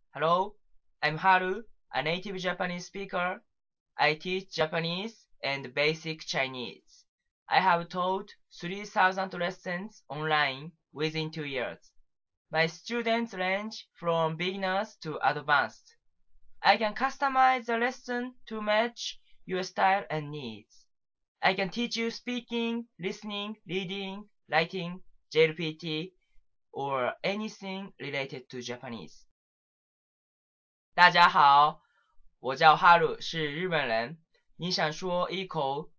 Hello, I'm Haru, a native Japanese speaker. I teach Japanese and basic Chinese. I have taught 3,000 lessons online within 2 years. My students range from beginners to advanced. I can customize the lesson to match your style and needs. I can teach you speaking, listening, reading, writing, JLPT, or anything related to Japanese. 大家好，我叫哈鲁，是日本人。你想说一口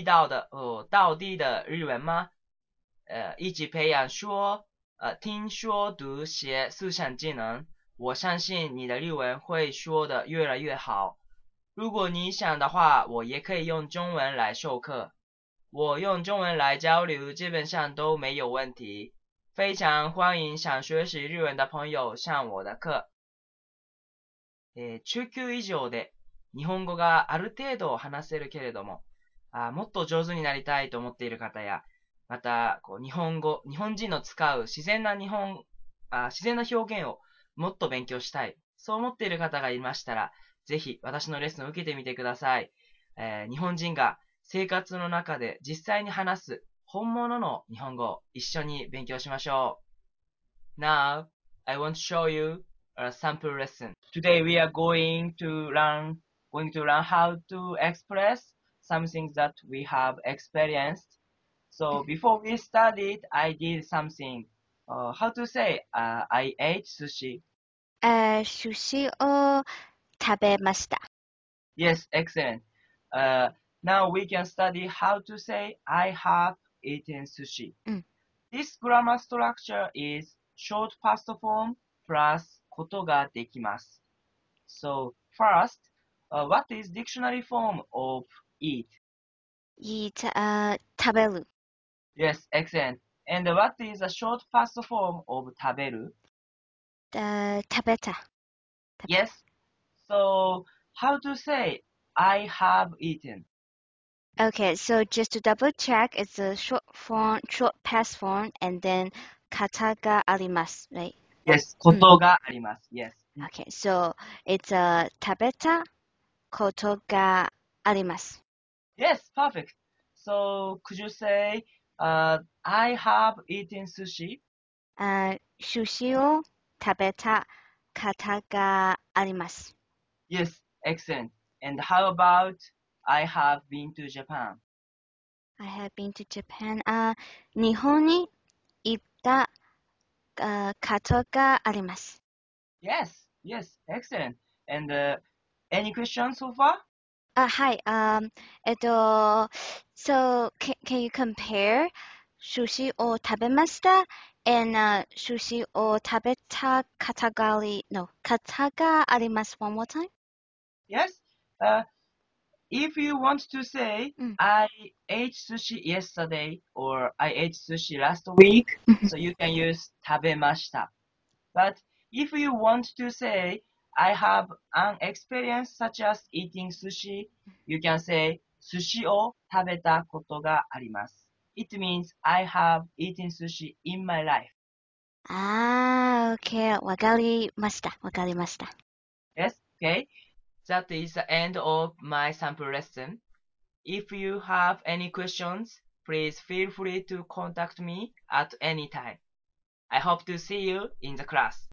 地道的日文吗？一起培养听说读写四项技能。我相信你的日文会说的越来越好。如果你想的话，我也可以用中文来授课。我用中文来交流，基本上都没有问题。非常欢迎想学习日文的朋友上我的课。中級以上で日本語がある程度話せるけれども、もっと上手になりたいと思っている方や、また、日本人の使う自然な表現をもっと勉強したい。そう思っている方がいましたら、ぜひ私のレッスンを受けてみてください。日本人が生活の中で実際に話す本物の日本語を一緒に勉強しましょう。Now, I want to show you a sample lesson. Today we are going to learn how to express something that we have experienced. So before we started, I did something. How to say? I ate sushi. 寿司を食べました。 Yes, excellent. Uh, now we can study how to say I have eaten sushi. うん。 This grammar structure is short past form plus ことができます。So first, what is dictionary form of eat? eat 食べる。 Yes, excellent. And what is a short past form of 食べる? 食べた。 Yes. So how to say I have eaten? Okay, so just to double check, it's a short past form, and then 型があります、right? Yes, ことがあります。Yes. Okay, so it's 食べたことがあります。 Yes, perfect. So could you say I have eaten sushi? 寿司を食べた方があります。 Yes, excellent. And how about I have been to Japan? I have been to Japan. 日本に行ったことがあります。 Yes, yes, excellent. And any questions so far? Hi. So can you compare 寿司を食べました and 寿司を食べた方があります one more time? Yes. Uh, if you want to say うん。 I ate sushi yesterday or I ate sushi last week, so you can use 食べました. But if you want to say I have an experience such as eating sushi, you can say 寿司を食べたことがあります. It means I have eaten sushi in my life. Okay. わかりました。わかりました。 Yes, okay. That is the end of my sample lesson. If you have any questions, please feel free to contact me at any time. I hope to see you in the class.